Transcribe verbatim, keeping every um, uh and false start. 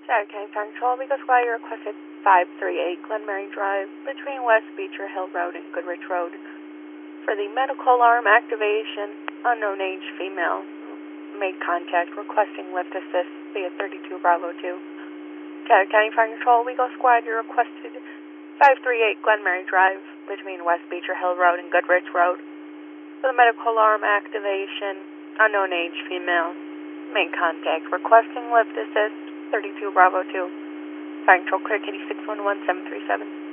Sag County Central, Vigo Squire requested five three eight Glenmary Drive between West Beecher Hill Road and Goodrich Road. For the medical alarm activation, unknown age female made contact requesting lift assist via thirty-two Bravo two. Sag County Fire Control, Vigo Squire requested five three eight Glenmary Drive between West Beecher Hill Road and Goodrich Road. For the medical alarm activation, unknown age female made contact requesting lift assist thirty-two Bravo two. Fire Control, clear Kitty six one one seven three seven.